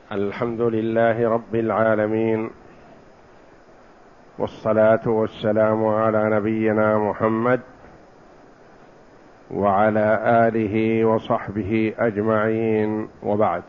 الحمد لله رب العالمين، والصلاة والسلام على نبينا محمد وعلى آله وصحبه أجمعين، وبعد.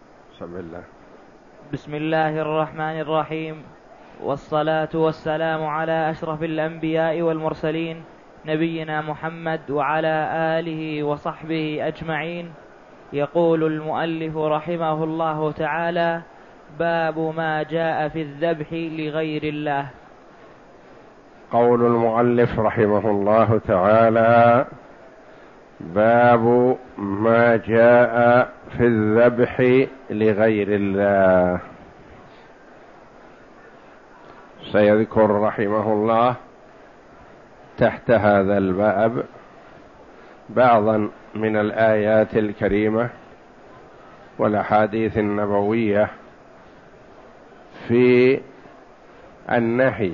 بسم الله الرحمن الرحيم، والصلاة والسلام على أشرف الأنبياء والمرسلين نبينا محمد وعلى آله وصحبه أجمعين. يقول المؤلف رحمه الله تعالى: باب ما جاء في الذبح لغير الله. قول المؤلف رحمه الله تعالى: باب ما جاء في الذبح لغير الله. سيذكر رحمه الله تحت هذا الباب بعضا من الآيات الكريمة والأحاديث النبوية في النهي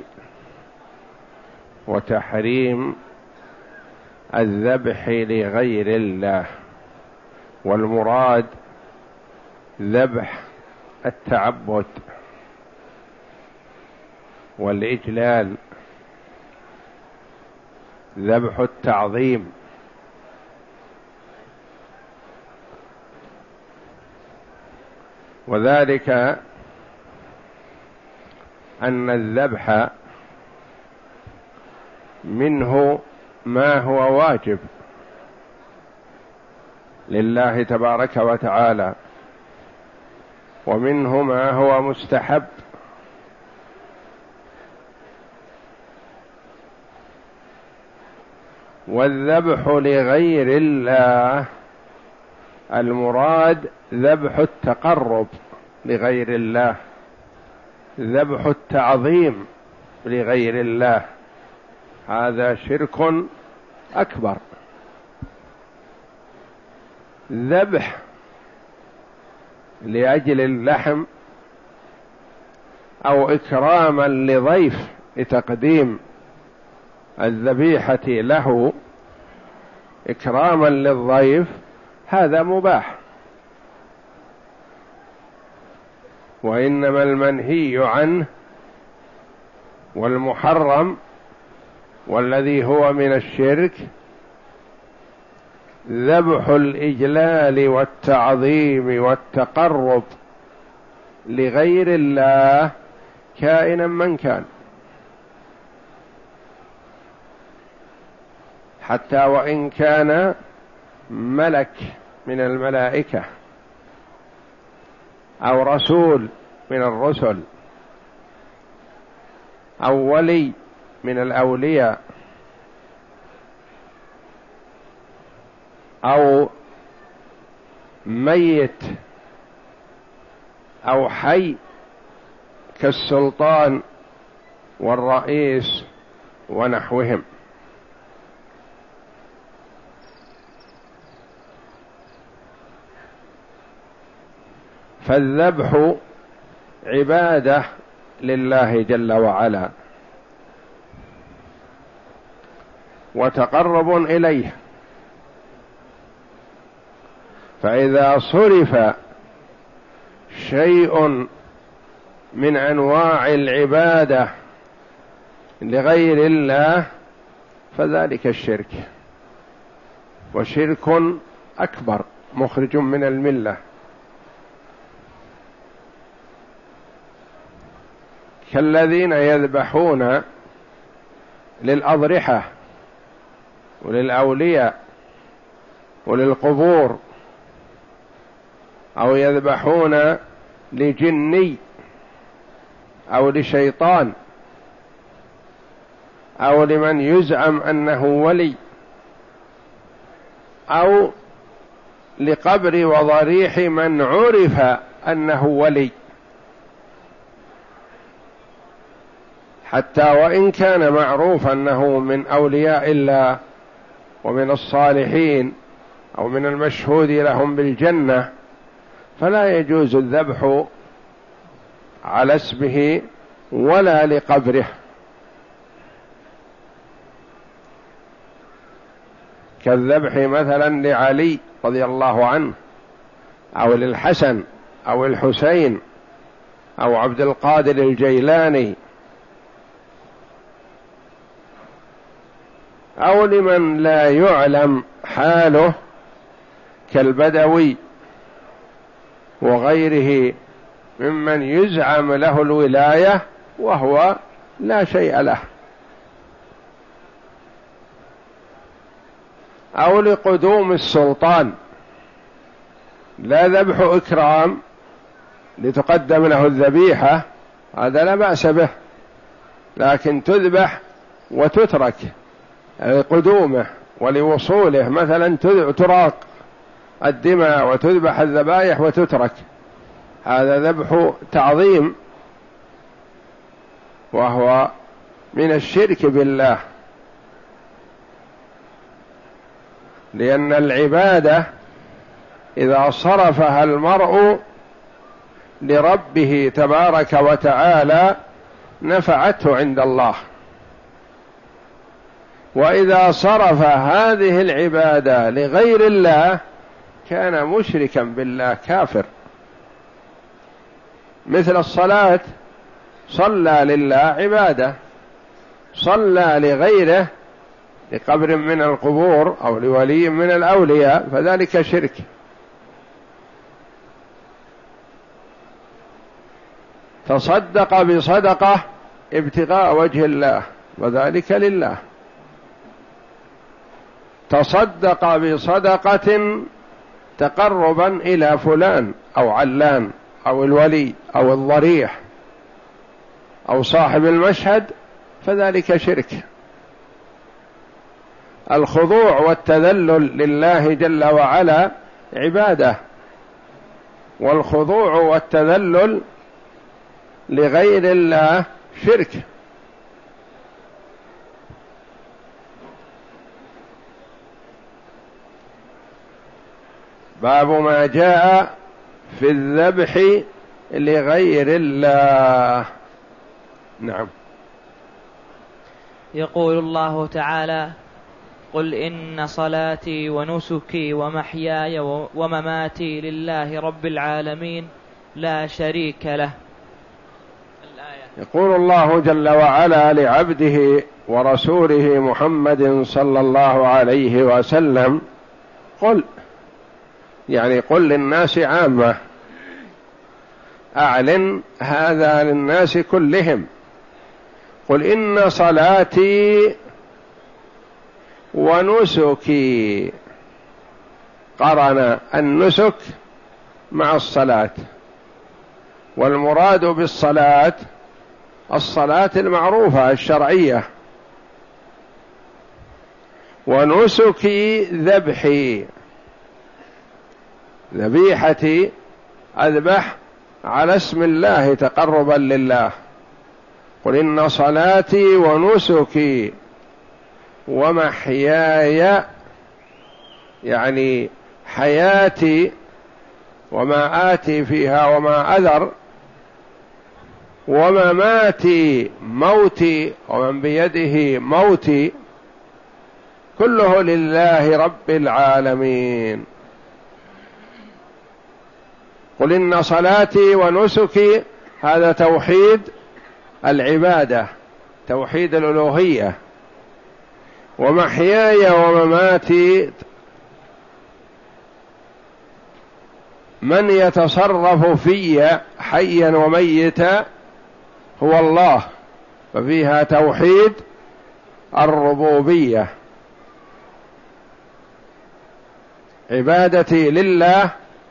وتحريم الذبح لغير الله، والمراد ذبح التعبد والإجلال، ذبح التعظيم. وذلك أن الذبح منه ما هو واجب لله تبارك وتعالى، ومنه ما هو مستحب، والذبح لغير الله المراد ذبح التقرب لغير الله، ذبح التعظيم لغير الله، هذا شرك أكبر. ذبح لأجل اللحم أو إكراما لضيف لتقديم الذبيحة له إكراما للضيف، هذا مباح. وإنما المنهي عنه والمحرم والذي هو من الشرك ذبح الإجلال والتعظيم والتقرب لغير الله كائنا من كان، حتى وإن كان ملك من الملائكة أو رسول من الرسل أو ولي من الأولياء أو ميت أو حي كالسلطان والرئيس ونحوهم. فالذبح عبادة لله جل وعلا وتقرب إليه، فإذا صرف شيء من أنواع العبادة لغير الله فذلك الشرك، وشرك أكبر مخرج من الملة، كالذين يذبحون للأضرحة وللأولياء وللقبور، أو يذبحون لجني أو لشيطان أو لمن يزعم أنه ولي أو لقبر وضريح من عرف أنه ولي، حتى وإن كان معروف أنه من أولياء الله ومن الصالحين أو من المشهود لهم بالجنة، فلا يجوز الذبح على اسمه ولا لقبره. كالذبح مثلا لعلي رضي الله عنه أو للحسن أو الحسين أو عبد القادر الجيلاني، أو لمن لا يعلم حاله كالبدوي وغيره ممن يزعم له الولاية وهو لا شيء له، أو لقدوم السلطان، لا ذبح إكرام لتقدم له الذبيحة، هذا لا بأس به، لكن تذبح وتترك لقدومه ولوصوله، مثلا تراق الدماء وتذبح الذبائح وتترك، هذا ذبح تعظيم وهو من الشرك بالله، لأن العبادة إذا صرفها المرء لربه تبارك وتعالى نفعته عند الله، وإذا صرف هذه العبادة لغير الله كان مشركا بالله كافر. مثل الصلاة، صلى لله عبادة، صلى لغيره لقبر من القبور أو لولي من الأولياء فذلك شرك. تصدق بصدقة ابتغاء وجه الله وذلك لله، تصدق بصدقة تقربا إلى فلان أو علان أو الولي أو الضريح أو صاحب المشهد فذلك شرك. الخضوع والتذلل لله جل وعلا عبادة، والخضوع والتذلل لغير الله شرك. باب ما جاء في الذبح لغير الله. نعم. يقول الله تعالى: قل إن صلاتي ونسكي ومحياي ومماتي لله رب العالمين لا شريك له. يقول الله جل وعلا لعبده ورسوله محمد صلى الله عليه وسلم: قل، يعني قل للناس عامة، أعلن هذا للناس كلهم. قل إن صلاتي ونسكي، قرن النسك مع الصلاة، والمراد بالصلاة الصلاة المعروفة الشرعية، ونسكي ذبحي، ذبيحتي أذبح على اسم الله تقربا لله. قل إن صلاتي ونسكي ومحياي، يعني حياتي وما آتي فيها وما أذر، ومماتي موتي ومن بيده موتي، كله لله رب العالمين. قل إن صلاتي ونسكي، هذا توحيد العبادة، توحيد الألوهية. ومحياي ومماتي، من يتصرف في حيا وميتا هو الله، ففيها توحيد الربوبية، عبادتي لله،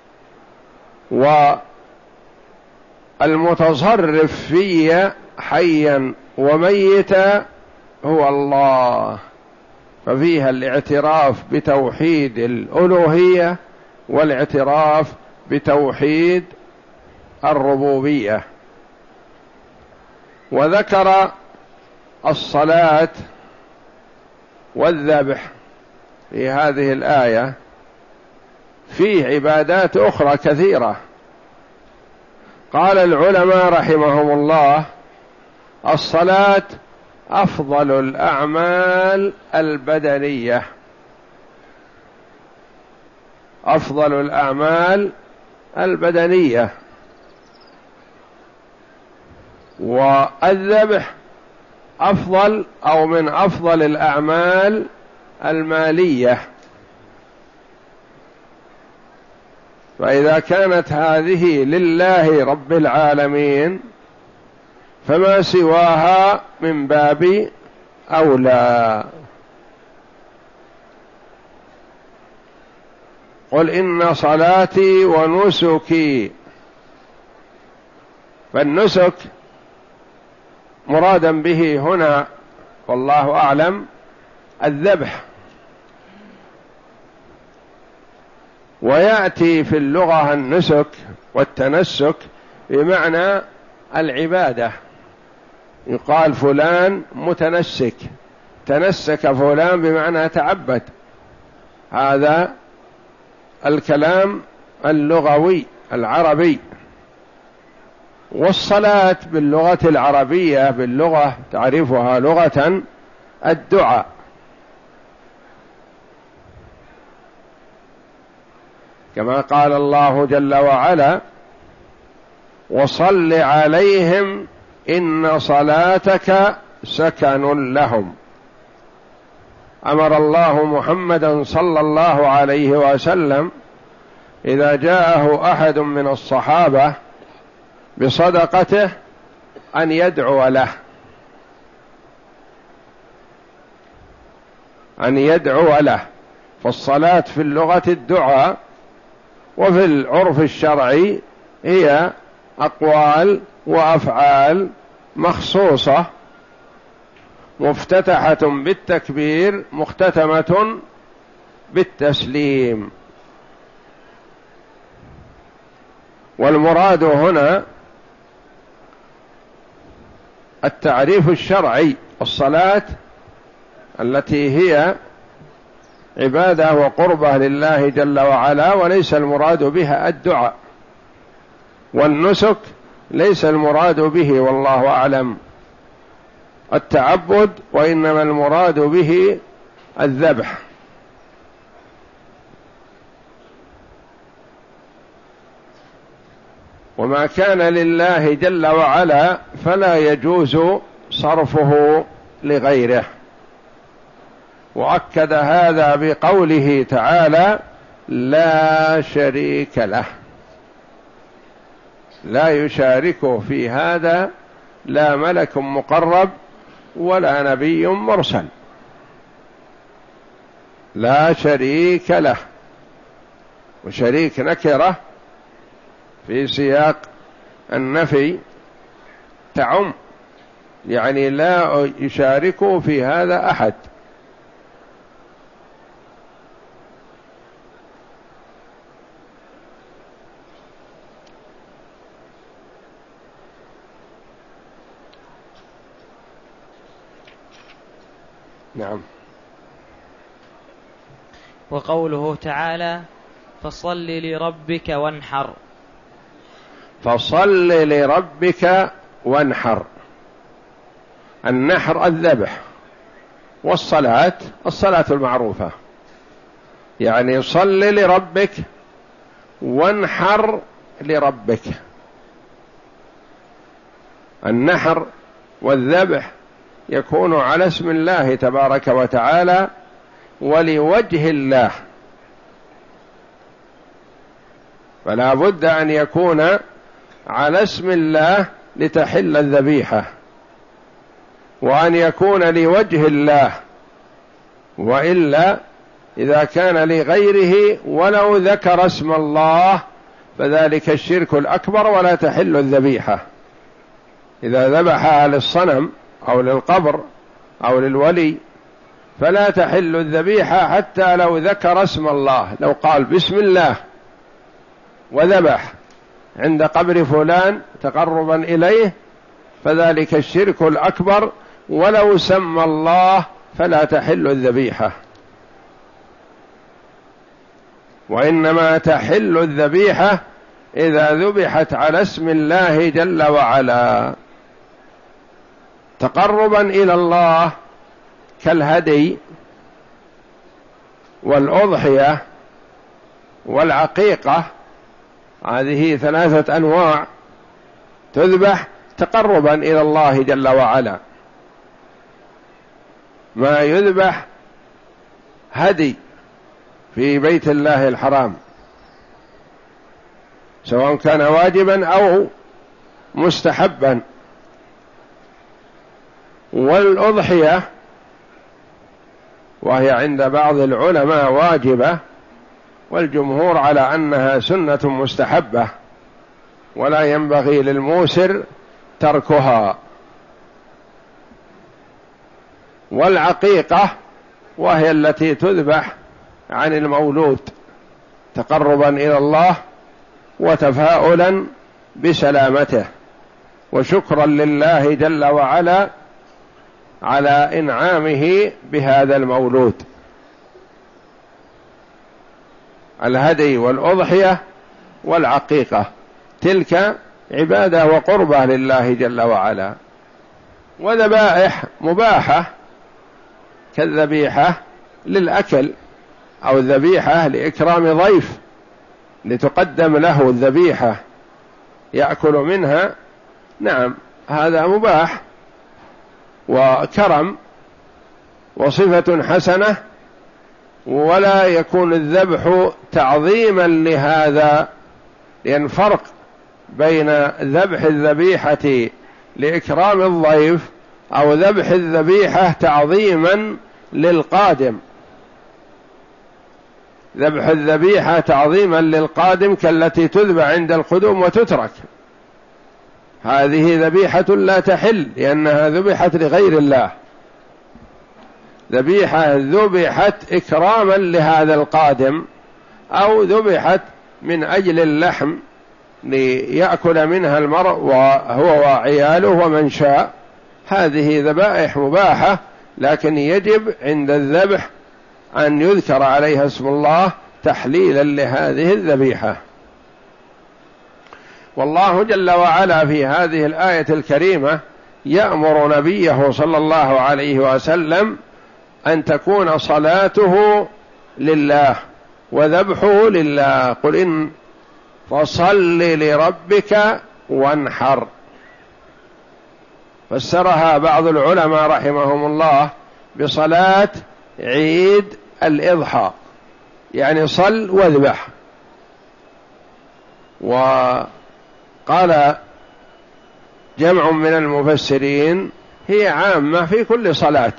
والمتصرف في حيا وميتا هو الله، ففيها الاعتراف بتوحيد الألوهية والاعتراف بتوحيد الربوبية. وذكر الصلاة والذبح في هذه الآية، فيه عبادات أخرى كثيرة. قال العلماء رحمهم الله: الصلاة أفضل الأعمال البدنية، أفضل الأعمال البدنية، والذبح أفضل أو من أفضل الأعمال المالية، فإذا كانت هذه لله رب العالمين فما سواها من باب أولى. قل إن صلاتي ونسكي، فالنسك مرادا به هنا والله أعلم الذبح، ويأتي في اللغة النسك والتنسك بمعنى العبادة، يقال فلان متنسك، تنسك فلان بمعنى تعبد، هذا الكلام اللغوي العربي. والصلاة باللغة العربية باللغة تعرفها لغة الدعاء، كما قال الله جل وعلا وصل عليهم إن صلاتك سكن لهم. أمر الله محمدا صلى الله عليه وسلم إذا جاءه أحد من الصحابة بصدقته أن يدعو له، أن يدعو له. فالصلاة في اللغة الدعاء، وفي العرف الشرعي هي أقوال وأفعال مخصوصة مفتتحة بالتكبير مختتمة بالتسليم. والمراد هنا التعريف الشرعي، الصلاة التي هي عبادة وقربة لله جل وعلا، وليس المراد بها الدعاء. والنسك ليس المراد به والله أعلم التعبد، وإنما المراد به الذبح. وما كان لله جل وعلا فلا يجوز صرفه لغيره. وأكد هذا بقوله تعالى لا شريك له، لا يشاركه في هذا لا ملك مقرب ولا نبي مرسل، لا شريك له. وشريك نكرة في سياق النفي تعم، يعني لا يشاركه في هذا أحد. نعم. وقوله تعالى فصل لربك وانحر، فصل لربك وانحر، النحر الذبح، والصلاة الصلاة المعروفة، يعني صل لربك وانحر لربك. النحر والذبح يكون على اسم الله تبارك وتعالى ولوجه الله، فلا بد أن يكون على اسم الله لتحل الذبيحة، وأن يكون لوجه الله، وإلا إذا كان لغيره ولو ذكر اسم الله فذلك الشرك الأكبر ولا تحل الذبيحة. إذا ذبحها للصنم أو للقبر أو للولي فلا تحل الذبيحة حتى لو ذكر اسم الله، لو قال بسم الله وذبح عند قبر فلان تقربا إليه فذلك الشرك الأكبر، ولو سمى الله فلا تحل الذبيحة. وإنما تحل الذبيحة إذا ذبحت على اسم الله جل وعلا تقربا إلى الله، كالهدي والأضحية والعقيقة، هذه 3 أنواع تذبح تقربا إلى الله جل وعلا. ما يذبح هدي في بيت الله الحرام سواء كان واجبا أو مستحبا. والأضحية وهي عند بعض العلماء واجبة، والجمهور على أنها سنة مستحبة ولا ينبغي للموسر تركها. والعقيقة وهي التي تذبح عن المولود تقربا إلى الله وتفاؤلا بسلامته وشكرا لله جل وعلا على إنعامه بهذا المولود. الهدي والأضحية والعقيقة تلك عبادة وقربة لله جل وعلا. وذبائح مباحة كالذبيحة للأكل أو الذبيحة لإكرام ضيف لتقدم له الذبيحة يأكل منها، نعم هذا مباح وكرم وصفة حسنة، ولا يكون الذبح تعظيما لهذا، لأن فرق بين ذبح الذبيحة لإكرام الضيف أو ذبح الذبيحة تعظيما للقادم. ذبح الذبيحة تعظيما للقادم كالتي تذبح عند القدوم وتترك، هذه ذبيحة لا تحل لأنها ذبحت لغير الله. ذبيحة ذبحت إكراما لهذا القادم أو ذبحت من أجل اللحم ليأكل منها المرء وهو وعياله ومن شاء، هذه ذبائح مباحة، لكن يجب عند الذبح أن يذكر عليها اسم الله تحليلا لهذه الذبيحة. والله جل وعلا في هذه الآية الكريمة يأمر نبيه صلى الله عليه وسلم أن تكون صلاته لله وذبحه لله. قل إن فصل لربك وانحر. فسرها بعض العلماء رحمهم الله بصلاة عيد الإضحى، يعني صل واذبح. وقال جمع من المفسرين هي عامة في كل صلاة،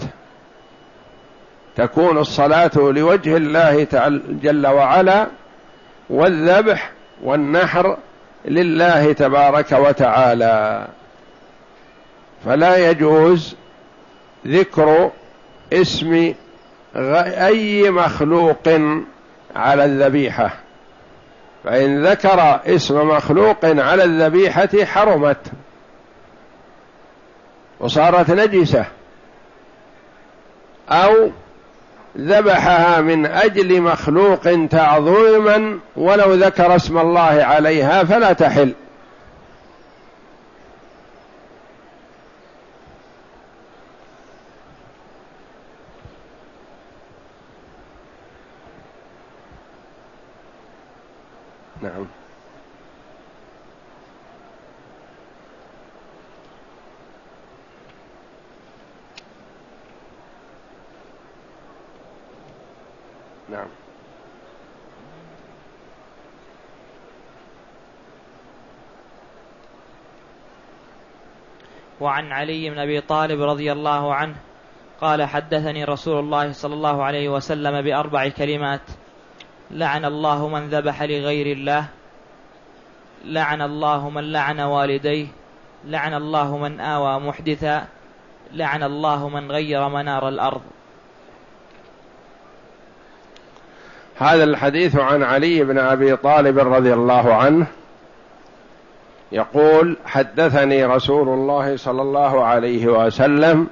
تكون الصلاة لوجه الله جل وعلا، والذبح والنحر لله تبارك وتعالى. فلا يجوز ذكر اسم أي مخلوق على الذبيحة، فإن ذكر اسم مخلوق على الذبيحة حرمت وصارت نجسة، أو ذبحها من أجل مخلوق تعظيما ولو ذكر اسم الله عليها فلا تحل. نعم. نعم. وعن علي بن أبي طالب رضي الله عنه قال حدثني رسول الله صلى الله عليه وسلم بأربع كلمات: لعن الله من ذبح لغير الله، لعن الله من لعن والديه، لعن الله من آوى محدثا، لعن الله من غير منار الأرض. هذا الحديث عن علي بن أبي طالب رضي الله عنه يقول: حدثني رسول الله صلى الله عليه وسلم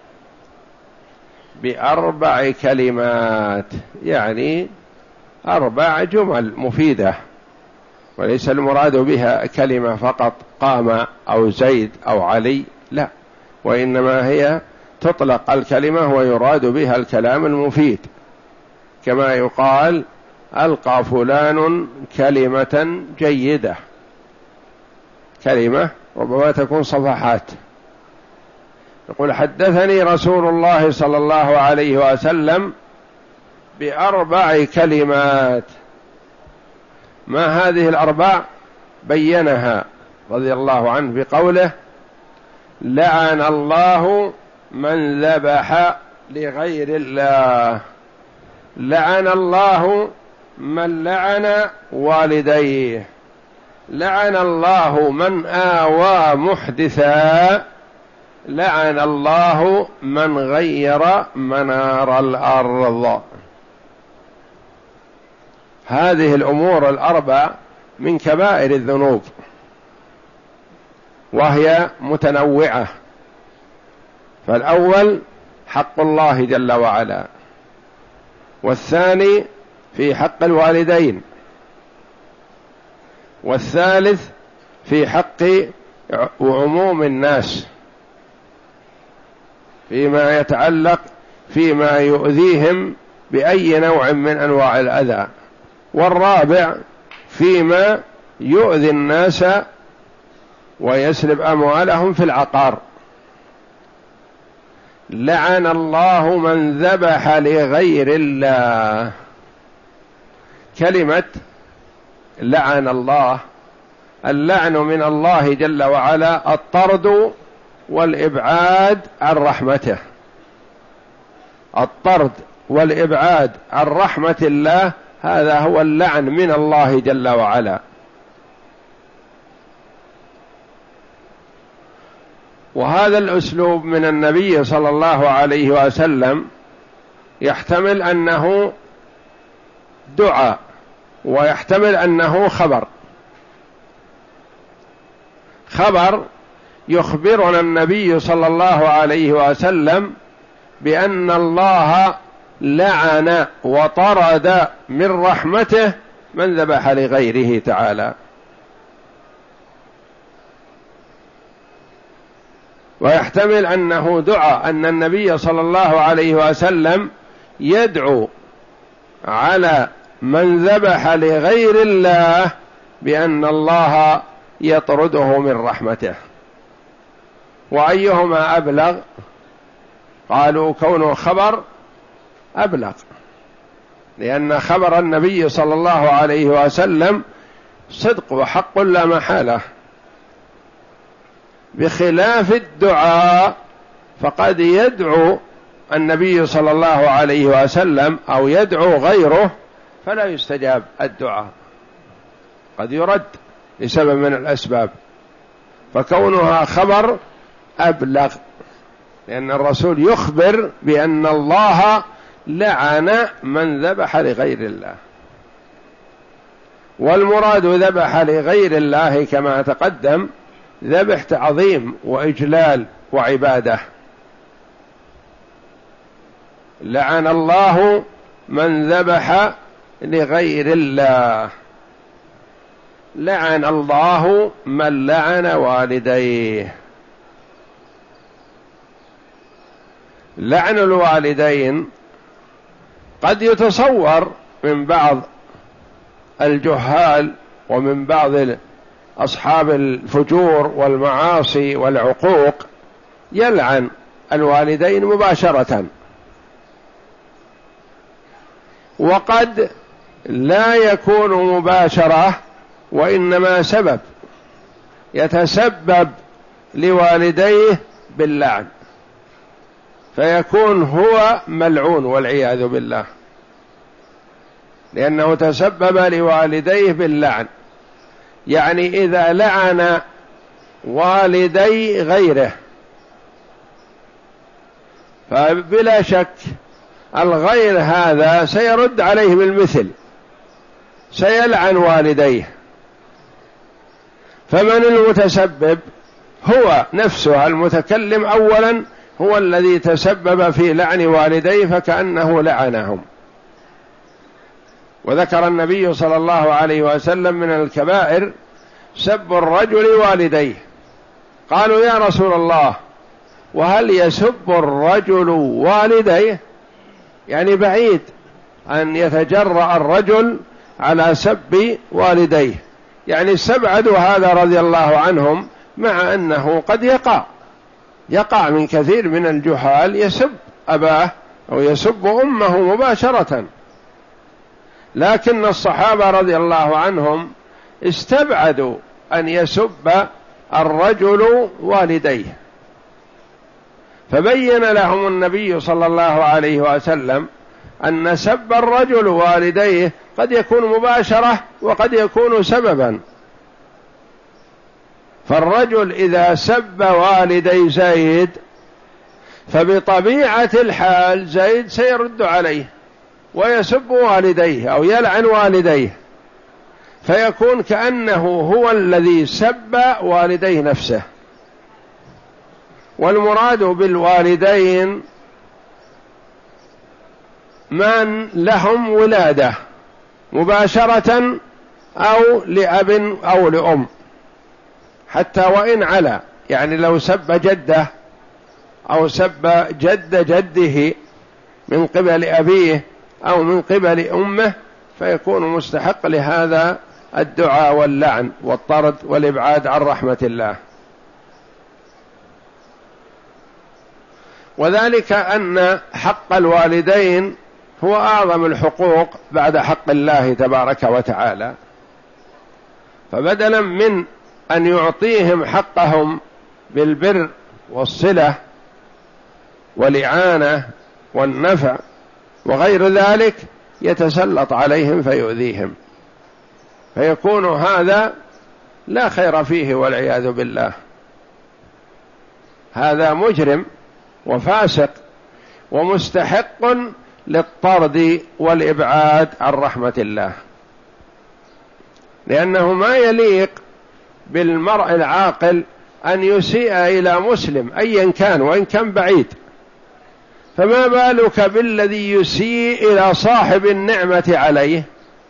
بأربع كلمات، يعني 4 جمل مفيدة، وليس المراد بها كلمة فقط قام أو زيد أو علي، لا، وإنما هي تطلق الكلمة ويراد بها الكلام المفيد، كما يقال ألقى فلان كلمة جيدة، كلمة ربما تكون صفحات. يقول حدثني رسول الله صلى الله عليه وسلم ب4 كلمات. ما هذه ال4؟ بينها رضي الله عنه بقوله لعن الله من ذبح لغير الله. لعن الله من لعن والديه. لعن الله من آوى محدثا. لعن الله من غير منار الأرض. هذه الأمور ال4 من كبائر الذنوب، وهي متنوعة. فالأول حق الله جل وعلا، والثاني في حق الوالدين، والثالث في حق عموم الناس فيما يتعلق فيما يؤذيهم بأي نوع من أنواع الأذى، والرابع فيما يؤذي الناس ويسلب أموالهم في العقار. لعن الله من ذبح لغير الله. كلمة لعن الله، اللعن من الله جل وعلا الطرد والإبعاد عن رحمته. الطرد والإبعاد عن رحمة الله هذا هو اللعن من الله جل وعلا. وهذا الأسلوب من النبي صلى الله عليه وسلم يحتمل أنه دعاء، ويحتمل أنه خبر يخبرنا النبي صلى الله عليه وسلم بأن الله لعن وطرد من رحمته من ذبح لغيره تعالى. ويحتمل أنه دعاء، أن النبي صلى الله عليه وسلم يدعو على من ذبح لغير الله بأن الله يطرده من رحمته. وأيهما أبلغ؟ قالوا كونه خبر أبلغ، لأن خبر النبي صلى الله عليه وسلم صدق وحق لا محالة، بخلاف الدعاء فقد يدعو النبي صلى الله عليه وسلم أو يدعو غيره فلا يستجاب الدعاء، قد يرد لسبب من الأسباب. فكونها خبر أبلغ، لأن الرسول يخبر بأن الله لعن من ذبح لغير الله. والمراد ذبح لغير الله كما تقدم ذبح تعظيم وإجلال وعبادة. لعن الله من ذبح لغير الله. لعن الله من لعن والديه. لعن الوالدين قد يتصور من بعض الجهال ومن بعض أصحاب الفجور والمعاصي والعقوق يلعن الوالدين مباشرة، وقد لا يكون مباشرة وإنما سبب يتسبب لوالديه باللعن، فيكون هو ملعون والعياذ بالله، لأنه تسبب لوالديه باللعن. يعني إذا لعن والدي غيره فبلا شك الغير هذا سيرد عليه بالمثل، سيلعن والديه. فمن المتسبب؟ هو نفسه المتكلم أولا، هو الذي تسبب في لعن والديه فكأنه لعنهم. وذكر النبي صلى الله عليه وسلم من الكبائر سب الرجل والديه. قالوا يا رسول الله وهل يسب الرجل والديه؟ يعني بعيد أن يتجرأ الرجل على سب والديه، يعني استبعدوا هذا رضي الله عنهم مع أنه قد يقع من كثير من الجهال يسب أباه أو يسب أمه مباشرة، لكن الصحابة رضي الله عنهم استبعدوا أن يسب الرجل والديه، فبين لهم النبي صلى الله عليه وسلم أن سب الرجل والديه قد يكون مباشرة وقد يكون سببا. فالرجل إذا سب والدي زيد فبطبيعة الحال زيد سيرد عليه ويسب والديه أو يلعن والديه، فيكون كأنه هو الذي سب والديه نفسه. والمراد بالوالدين من لهم ولادة مباشرة أو لأب أو لأم، حتى وإن علا، يعني لو سب جده أو سب جد جده من قبل أبيه أو من قبل أمه فيكون مستحق لهذا الدعاء واللعن والطرد والإبعاد عن رحمة الله. وذلك أن حق الوالدين هو أعظم الحقوق بعد حق الله تبارك وتعالى، فبدلا من أن يعطيهم حقهم بالبر والصلة والإعانة والنفع وغير ذلك يتسلط عليهم فيؤذيهم، فيكون هذا لا خير فيه والعياذ بالله. هذا مجرم وفاسق ومستحق للطرد والإبعاد عن رحمة الله، لأنه ما يليق بالمرء العاقل أن يسيء إلى مسلم أيا كان وإن كان بعيد، فما بالك بالذي يسيء إلى صاحب النعمة عليه،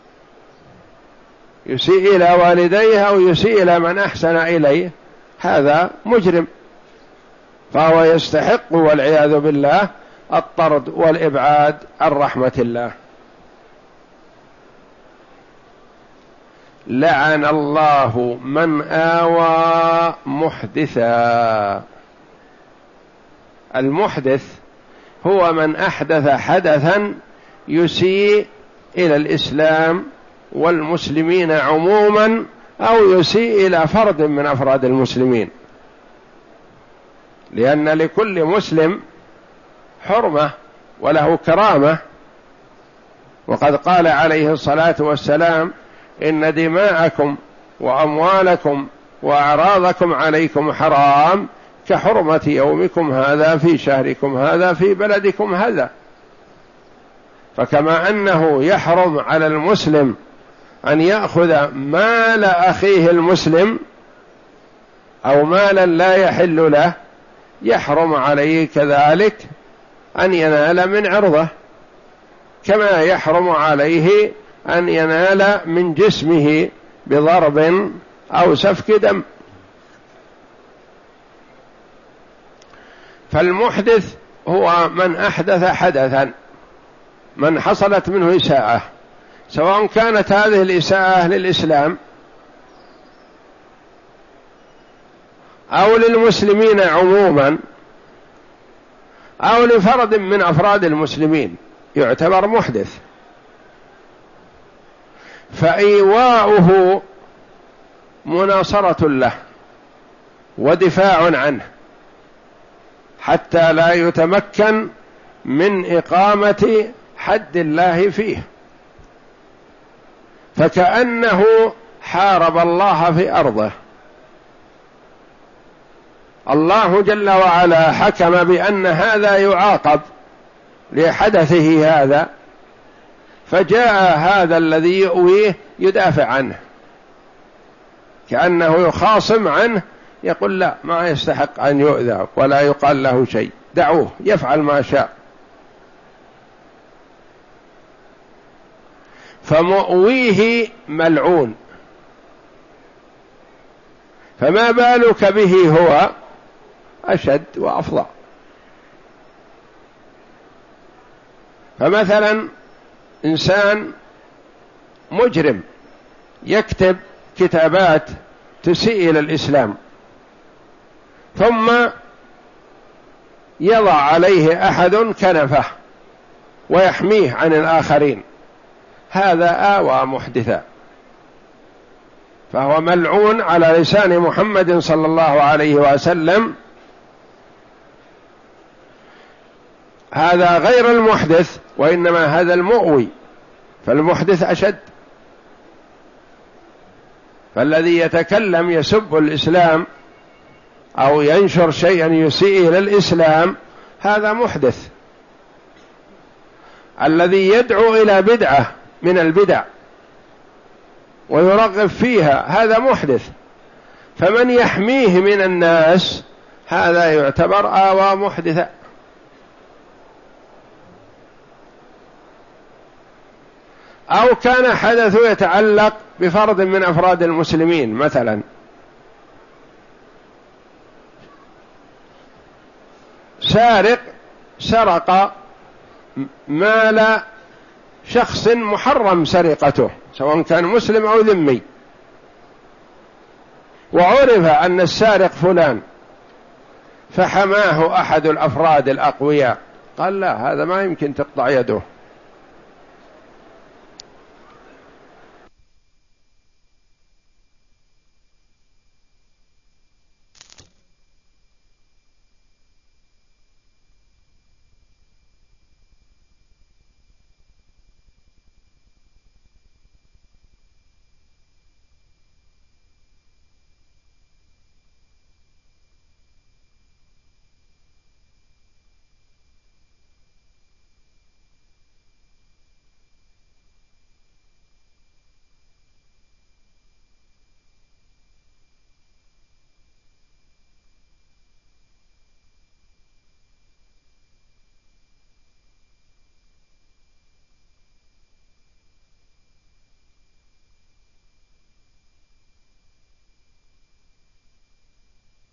يسيء إلى والديه أو يسيء إلى من أحسن إليه، هذا مجرم، فهو يستحق والعياذ بالله الطرد والإبعاد عن رحمة الله. لعن الله من آوى محدثا. المحدث هو من أحدث حدثا يسيء إلى الإسلام والمسلمين عموما أو يسيء إلى فرد من أفراد المسلمين، لأن لكل مسلم حرمة وله كرامة، وقد قال عليه الصلاة والسلام: إن دماءكم وأموالكم وأعراضكم عليكم حرام كحرمة يومكم هذا في شهركم هذا في بلدكم هذا. فكما أنه يحرم على المسلم أن يأخذ مال أخيه المسلم أو مالا لا يحل له، يحرم عليه كذلك أن ينال من عرضه، كما يحرم عليه أن ينال من جسمه بضرب أو سفك دم. فالمحدث هو من أحدث حدثا، من حصلت منه إساءة، سواء كانت هذه الإساءة للإسلام أو للمسلمين عموما أو لفرد من أفراد المسلمين، يعتبر محدث. فإيواؤه مناصرة له ودفاع عنه حتى لا يتمكن من إقامة حد الله فيه، فكأنه حارب الله في أرضه. الله جل وعلا حكم بأن هذا يعاقب لحدثه هذا، فجاء هذا الذي يؤويه يدافع عنه، كأنه يخاصم عنه، يقول لا، ما يستحق أن يؤذى ولا يقال له شيء، دعوه يفعل ما شاء. فمؤويه ملعون، فما بالك به هو أشد وأفظع. فمثلا إنسان مجرم يكتب كتابات تسيء إلى الإسلام ثم يضع عليه أحد كنفه ويحميه عن الآخرين، هذا آوى محدثا، فهو ملعون على لسان محمد صلى الله عليه وسلم. هذا غير المحدث، وإنما هذا المؤوي، فالمحدث أشد. فالذي يتكلم يسب الإسلام أو ينشر شيئا يسيء إلى الإسلام هذا محدث. الذي يدعو إلى بدعة من البدع ويرغب فيها هذا محدث. فمن يحميه من الناس هذا يعتبر آوى محدثا. أو كان حدث يتعلق بفرد من أفراد المسلمين، مثلا سارق سرق مال شخص محرم سرقته سواء كان مسلم أو ذمي، وعرف أن السارق فلان، فحماه أحد الأفراد الأقوياء، قال لا، هذا ما يمكن تقطع يده،